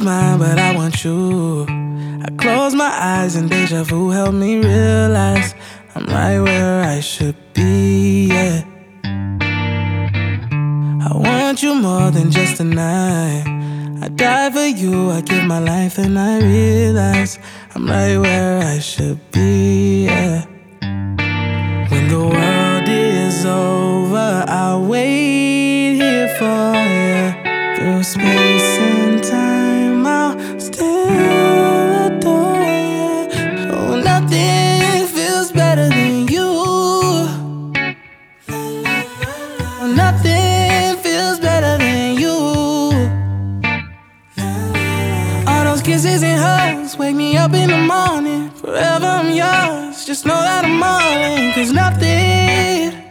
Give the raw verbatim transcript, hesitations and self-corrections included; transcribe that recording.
mine, but I want you. I close my eyes and deja vu helped me realize I'm right where I should be, yeah. I want you more than just a night. I die for you, I give my life, and I realize I'm right where I should be, yeah. When the world is over, I'll wait here for you. Through space and time, I'll still adore you. Oh, nothing feels better than you. Oh, nothing feels better than you. All those kisses and hugs wake me up in the morning. Forever I'm yours, just know that I'm all in. 'Cause nothing